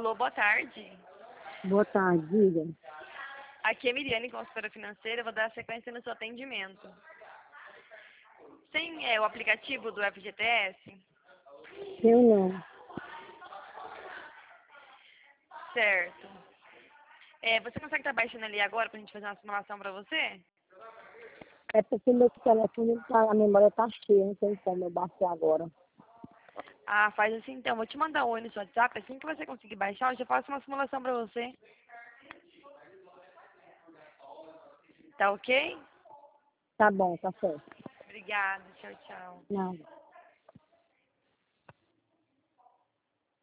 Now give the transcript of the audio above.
Alô, boa tarde. Boa tarde, diga. Aqui é Miriane, consultora financeira. Eu vou dar sequência no seu atendimento. Tem o aplicativo do FGTS? Eu não. Certo. Você consegue estar baixando ali agora pra gente fazer uma simulação pra você? É porque meu telefone, a memória tá cheia, não sei como eu baixei agora. Ah, faz assim então. Vou te mandar um oi no seu WhatsApp. Assim que você conseguir baixar, eu já faço uma simulação pra você. Tá ok? Tá bom, tá certo. Obrigada. Tchau, tchau. Nada.